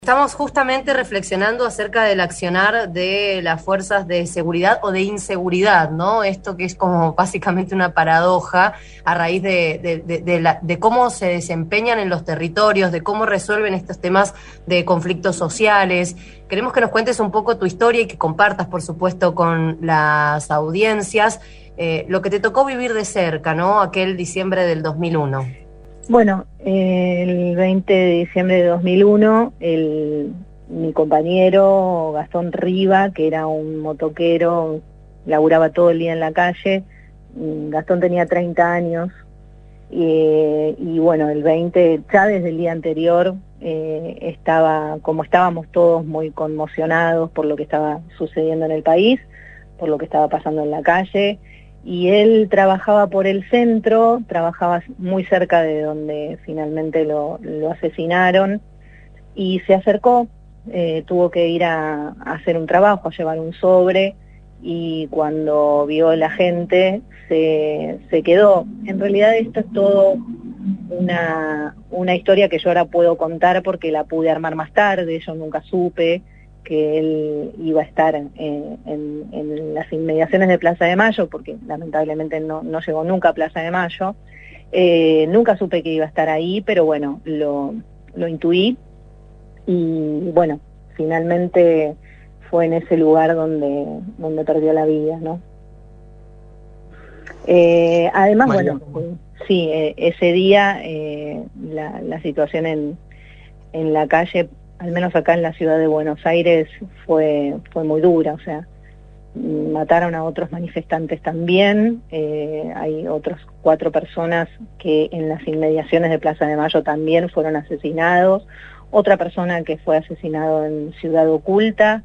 Estamos justamente reflexionando acerca del accionar de las fuerzas de seguridad o de inseguridad, ¿no? Esto que es como básicamente una paradoja a raíz de cómo se desempeñan en los territorios, de cómo resuelven estos temas de conflictos sociales. Queremos que nos cuentes un poco tu historia y que compartas, por supuesto, con las audiencias lo que te tocó vivir de cerca, ¿no? Aquel diciembre del 2001. Bueno, el 20 de diciembre de 2001, mi compañero Gastón Riva, que era un motoquero, laburaba todo el día en la calle. Gastón tenía 30 años y bueno, el 20, ya desde el día anterior, como estábamos todos muy conmocionados por lo que estaba sucediendo en el país, por lo que estaba pasando en la calle. Y él trabajaba por el centro, trabajaba muy cerca de donde finalmente lo asesinaron, y se acercó, tuvo que ir a hacer un trabajo, a llevar un sobre, y cuando vio la gente se quedó. En realidad esto es todo una historia que yo ahora puedo contar porque la pude armar más tarde. Yo nunca supe que él iba a estar en las inmediaciones de Plaza de Mayo, porque lamentablemente no llegó nunca a Plaza de Mayo. Nunca supe que iba a estar ahí, pero bueno, lo intuí, y bueno, finalmente fue en ese lugar donde perdió la vida, ¿no? Además, María. bueno, sí, ese día la situación en la calle, al menos acá en la ciudad de Buenos Aires, fue muy dura. O sea, mataron a otros manifestantes también. Hay otros 4 personas que en las inmediaciones de Plaza de Mayo también fueron asesinados. Otra persona que fue asesinado en Ciudad Oculta,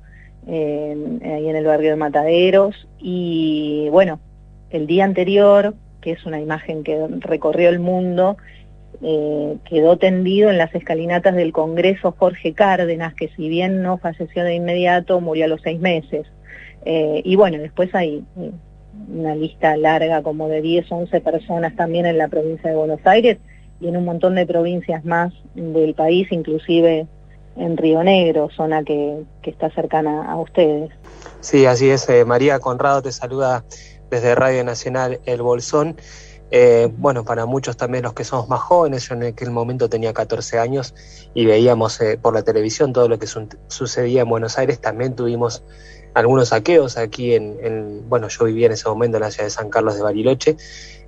ahí en el barrio de Mataderos. Y bueno, el día anterior, que es una imagen que recorrió el mundo, quedó tendido en las escalinatas del Congreso Jorge Cárdenas, que si bien no falleció de inmediato, murió a los 6 meses. Y bueno, después hay una lista larga, como de 10 o 11 personas también en la provincia de Buenos Aires y en un montón de provincias más del país, inclusive en Río Negro, zona que está cercana a ustedes. Sí, así es. María, Conrado te saluda desde Radio Nacional El Bolsón. Bueno, para muchos también los que somos más jóvenes, yo en aquel momento tenía 14 años y veíamos por la televisión todo lo que sucedía en Buenos Aires. También tuvimos algunos saqueos aquí bueno, yo vivía en ese momento en la ciudad de San Carlos de Bariloche,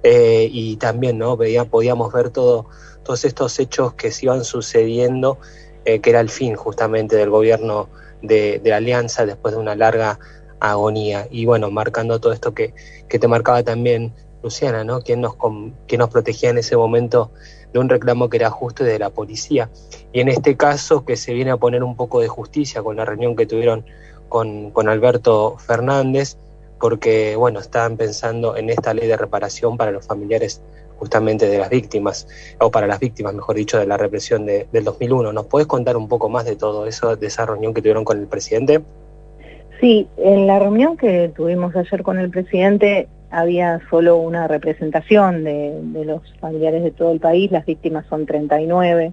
y también, ¿no? Podíamos ver todos estos hechos que se iban sucediendo, que era el fin justamente del gobierno de la Alianza después de una larga agonía. Y bueno, marcando todo esto que te marcaba también Luciana, ¿no? ¿Quién nos protegía en ese momento de un reclamo que era justo y de la policía? Y en este caso que se viene a poner un poco de justicia con la reunión que tuvieron con Alberto Fernández, porque bueno, estaban pensando en esta ley de reparación para los familiares justamente de las víctimas, o para las víctimas, mejor dicho, de la represión del 2001. ¿Nos podés contar un poco más de todo eso, de esa reunión que tuvieron con el presidente? Sí, en la reunión que tuvimos ayer con el presidente había solo una representación de los familiares de todo el país. Las víctimas son 39,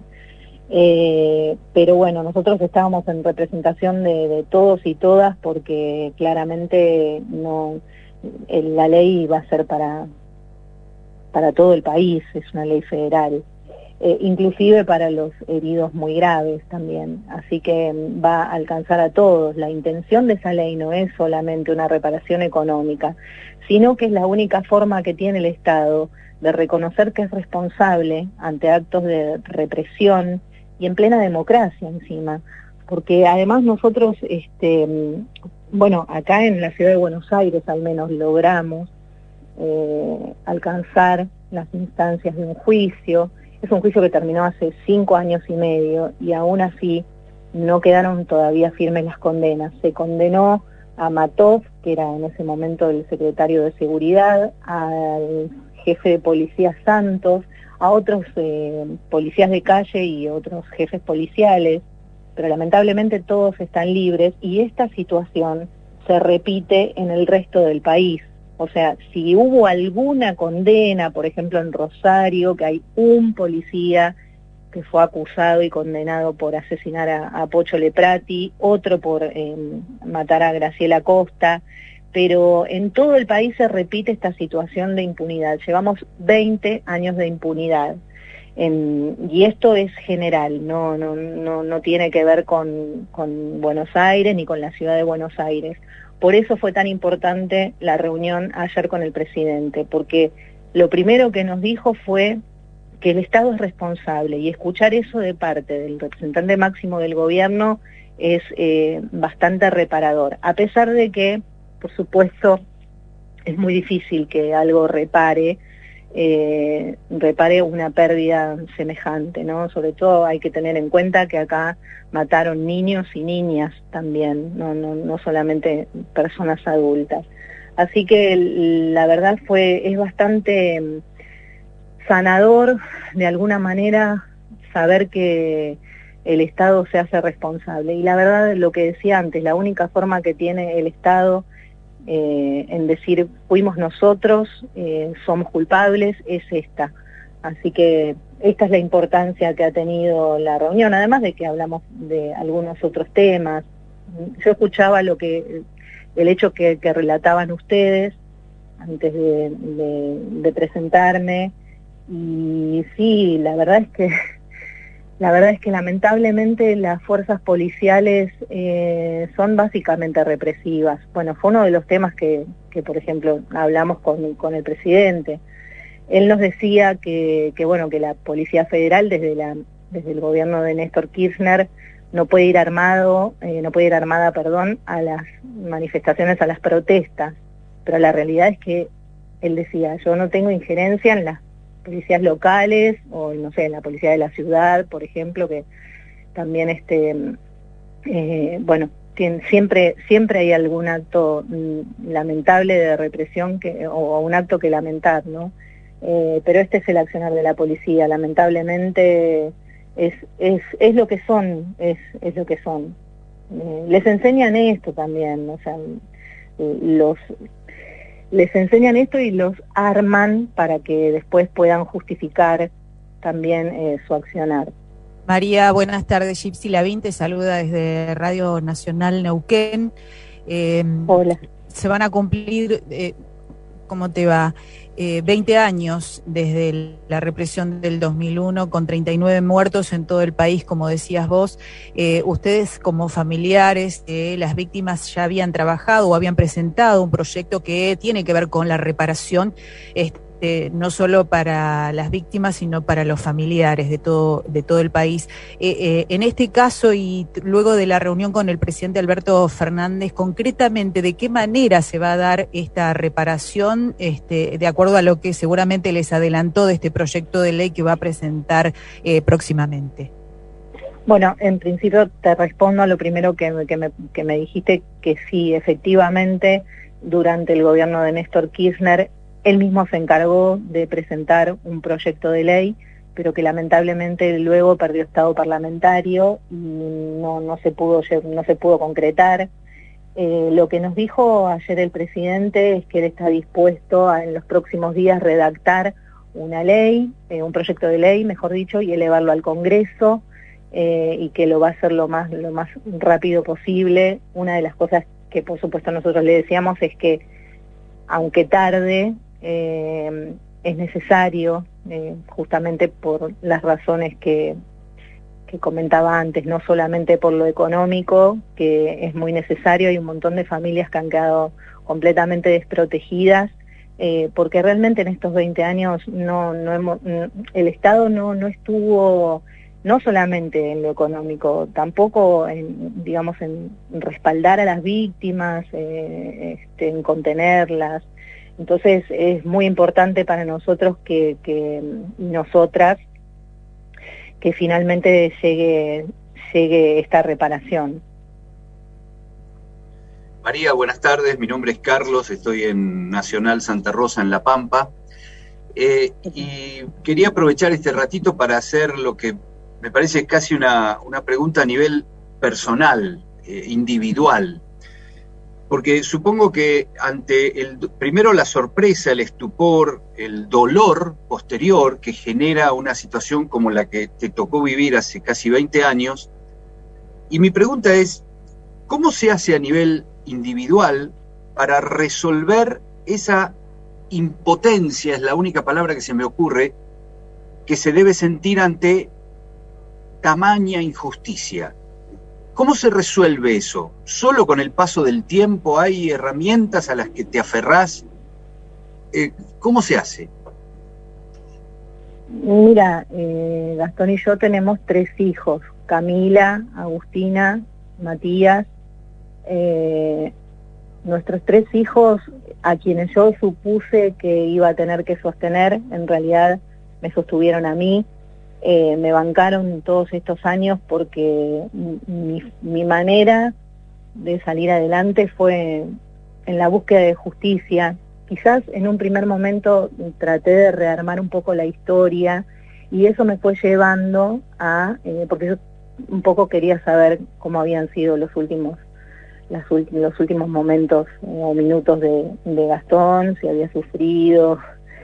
pero bueno, nosotros estábamos en representación de todos y todas, porque claramente la ley va a ser para todo el país, es una ley federal. Inclusive para los heridos muy graves también, así que va a alcanzar a todos. La intención de esa ley no es solamente una reparación económica, sino que es la única forma que tiene el Estado de reconocer que es responsable ante actos de represión y en plena democracia encima, porque además nosotros, bueno, acá en la ciudad de Buenos Aires al menos logramos alcanzar las instancias de un juicio. Es un juicio que terminó hace 5 años y medio y aún así no quedaron todavía firmes las condenas. Se condenó a Matov, que era en ese momento el secretario de Seguridad, al jefe de policía Santos, a otros policías de calle y otros jefes policiales, pero lamentablemente todos están libres, y esta situación se repite en el resto del país. O sea, si hubo alguna condena, por ejemplo en Rosario, que hay un policía que fue acusado y condenado por asesinar a Pocho Leprati, otro por matar a Graciela Costa, pero en todo el país se repite esta situación de impunidad. Llevamos 20 años de impunidad. Y esto es general, no tiene que ver con Buenos Aires ni con la ciudad de Buenos Aires. Por eso fue tan importante la reunión ayer con el presidente, porque lo primero que nos dijo fue que el Estado es responsable, y escuchar eso de parte del representante máximo del gobierno es bastante reparador, a pesar de que, por supuesto, es muy difícil que algo repare una pérdida semejante, ¿no? Sobre todo hay que tener en cuenta que acá mataron niños y niñas también, no solamente personas adultas. Así que la verdad es bastante sanador, de alguna manera, saber que el Estado se hace responsable. Y la verdad, lo que decía antes, la única forma que tiene el Estado en decir fuimos nosotros, somos culpables, es esta. Así que esta es la importancia que ha tenido la reunión, además de que hablamos de algunos otros temas. Yo escuchaba el hecho que relataban ustedes antes de presentarme, y sí, la verdad es que lamentablemente las fuerzas policiales son básicamente represivas. Bueno, fue uno de los temas que por ejemplo, hablamos con el presidente. Él nos decía que la Policía Federal, desde el gobierno de Néstor Kirchner, no puede ir armada, a las manifestaciones, a las protestas. Pero la realidad es que él decía, yo no tengo injerencia en las policías locales, o no sé, en la policía de la ciudad, por ejemplo, que también siempre hay algún acto lamentable de represión o un acto que lamentar, ¿no? Pero este es el accionar de la policía, lamentablemente es lo que son, es lo que son. Les enseñan esto también, o sea, les enseñan esto y los arman para que después puedan justificar también su accionar. María, buenas tardes. Gypsy Lavín te saluda desde Radio Nacional Neuquén. Hola. Se van a cumplir, ¿cómo te va? 20 años desde la represión del 2001, con 39 muertos en todo el país, como decías vos. Ustedes, como familiares de las víctimas, ya habían trabajado o habían presentado un proyecto que tiene que ver con la reparación, no solo para las víctimas, sino para los familiares de todo el país. En este caso, y luego de la reunión con el presidente Alberto Fernández, concretamente, ¿de qué manera se va a dar esta reparación, de acuerdo a lo que seguramente les adelantó de este proyecto de ley que va a presentar próximamente? Bueno, en principio te respondo a lo primero que me dijiste, que sí, efectivamente, durante el gobierno de Néstor Kirchner, él mismo se encargó de presentar un proyecto de ley, pero que lamentablemente luego perdió estado parlamentario y no se pudo concretar. Lo que nos dijo ayer el presidente es que él está dispuesto a, en los próximos días, redactar una ley, un proyecto de ley, mejor dicho, y elevarlo al Congreso, y que lo va a hacer lo más rápido posible. Una de las cosas que por supuesto nosotros le decíamos es que, aunque tarde, es necesario, justamente por las razones que comentaba antes, no solamente por lo económico, que es muy necesario. Hay un montón de familias que han quedado completamente desprotegidas, porque realmente en estos 20 años el Estado no estuvo, no solamente en lo económico, tampoco en respaldar a las víctimas, en contenerlas. Entonces es muy importante para nosotros y nosotras que finalmente llegue esta reparación. María, buenas tardes. Mi nombre es Carlos, estoy en Nacional Santa Rosa, en La Pampa. Y quería aprovechar este ratito para hacer lo que me parece casi una pregunta a nivel personal, individual. Porque supongo que ante primero la sorpresa, el estupor, el dolor posterior que genera una situación como la que te tocó vivir hace casi 20 años, y mi pregunta es, ¿cómo se hace a nivel individual para resolver esa impotencia, es la única palabra que se me ocurre, que se debe sentir ante tamaña injusticia? ¿Cómo se resuelve eso? ¿Solo con el paso del tiempo hay herramientas a las que te aferrás? ¿Cómo se hace? Mira, Gastón y yo tenemos 3 hijos, Camila, Agustina, Matías. Nuestros 3 hijos, a quienes yo supuse que iba a tener que sostener, en realidad me sostuvieron a mí. Me bancaron todos estos años porque mi manera de salir adelante fue en la búsqueda de justicia. Quizás en un primer momento traté de rearmar un poco la historia y eso me fue llevando a, porque yo un poco quería saber cómo habían sido los últimos momentos o minutos de Gastón, si había sufrido.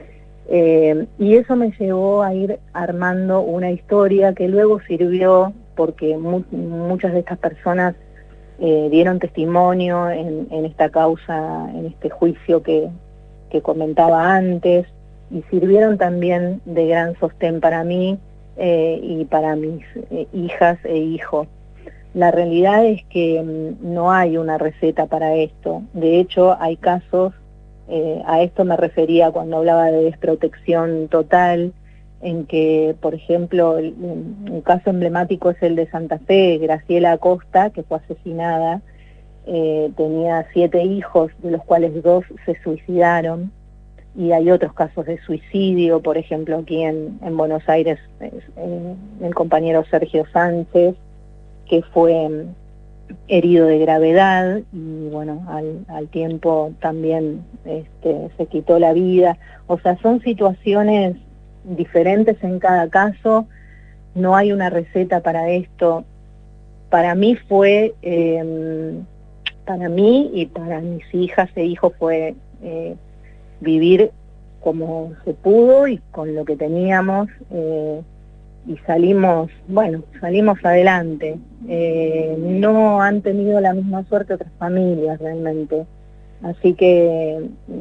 Y eso me llevó a ir armando una historia que luego sirvió porque muchas de estas personas dieron testimonio en esta causa, en este juicio que comentaba antes, y sirvieron también de gran sostén para mí y para mis hijas e hijos. La realidad es que no hay una receta para esto. De hecho, hay casos, a esto me refería cuando hablaba de desprotección total, en que, por ejemplo, un caso emblemático es el de Santa Fe, Graciela Acosta, que fue asesinada, tenía 7 hijos, de los cuales 2 se suicidaron, y hay otros casos de suicidio, por ejemplo, aquí en Buenos Aires, el compañero Sergio Sánchez, que fue herido de gravedad y bueno, al tiempo también se quitó la vida. O sea, son situaciones diferentes en cada caso, no hay una receta para esto. Para mí fue, para mí y para mis hijas e hijos fue vivir como se pudo y con lo que teníamos, y salimos adelante. No han tenido la misma suerte otras familias realmente, así que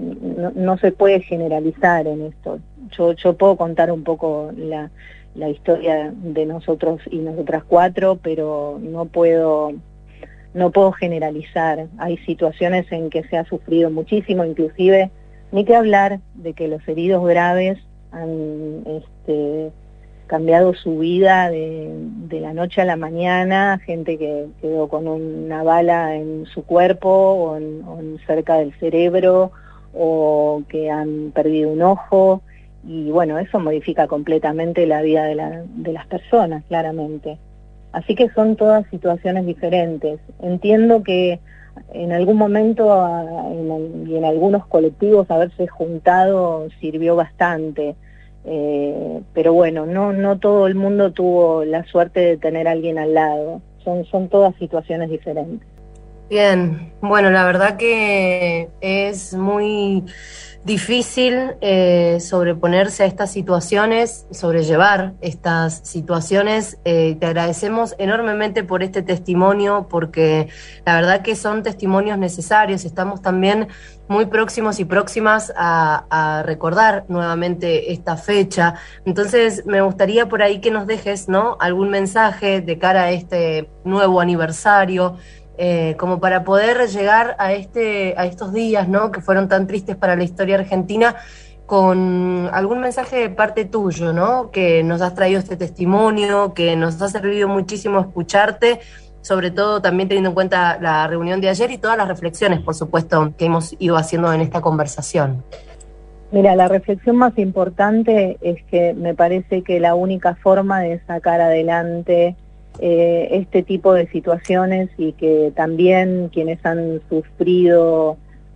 no se puede generalizar en esto. Yo puedo contar un poco la historia de nosotros y nosotras 4, pero no puedo generalizar. Hay situaciones en que se ha sufrido muchísimo, inclusive ni que hablar de que los heridos graves han cambiado su vida de la noche a la mañana, gente que quedó con una bala en su cuerpo o en cerca del cerebro, o que han perdido un ojo, y bueno, eso modifica completamente la vida de las personas, claramente. Así que son todas situaciones diferentes. Entiendo que en algún momento y en algunos colectivos haberse juntado sirvió bastante. Pero bueno, no todo el mundo tuvo la suerte de tener a alguien al lado. Son todas situaciones diferentes. Bien, bueno, la verdad que es muy difícil sobreponerse a estas situaciones, sobrellevar estas situaciones. Te agradecemos enormemente por este testimonio, porque la verdad que son testimonios necesarios. Estamos también muy próximos y próximas a recordar nuevamente esta fecha. Entonces me gustaría por ahí que nos dejes, ¿no?, algún mensaje de cara a este nuevo aniversario, como para poder llegar a estos días, ¿no?, que fueron tan tristes para la historia argentina, con algún mensaje de parte tuyo, ¿no?, que nos has traído este testimonio, que nos ha servido muchísimo escucharte, sobre todo también teniendo en cuenta la reunión de ayer y todas las reflexiones, por supuesto, que hemos ido haciendo en esta conversación. Mira, la reflexión más importante es que me parece que la única forma de sacar adelante este tipo de situaciones, y que también quienes han sufrido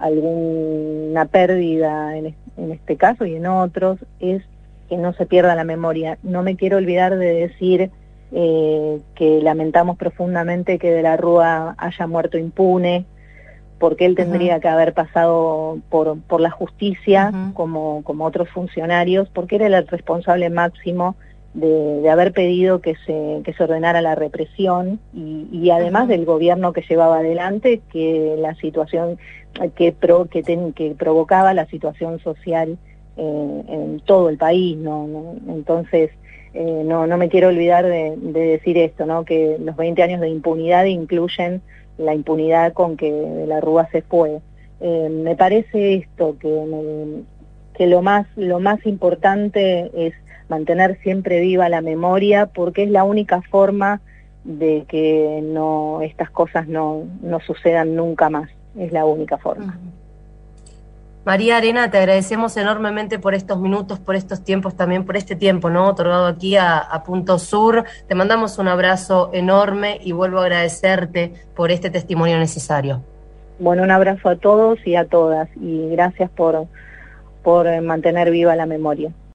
alguna pérdida en este caso y en otros, es que no se pierda la memoria. No me quiero olvidar de decir que lamentamos profundamente que De la Rúa haya muerto impune, porque él tendría que haber pasado por la justicia como otros funcionarios, porque era el responsable máximo de haber pedido que se ordenara la represión y además del gobierno que llevaba adelante, que la situación que provocaba la situación social en todo el país, entonces no me quiero olvidar de decir esto, ¿no? Que los 20 años de impunidad incluyen la impunidad con que de la Rúa se fue. Me parece esto, que lo más importante es mantener siempre viva la memoria, porque es la única forma de que estas cosas no sucedan nunca más, es la única forma. María Arena, te agradecemos enormemente por estos minutos, por estos tiempos, también por este tiempo, ¿no? Otorgado aquí a Punto Sur. Te mandamos un abrazo enorme y vuelvo a agradecerte por este testimonio necesario. Bueno, un abrazo a todos y a todas, y gracias por mantener viva la memoria.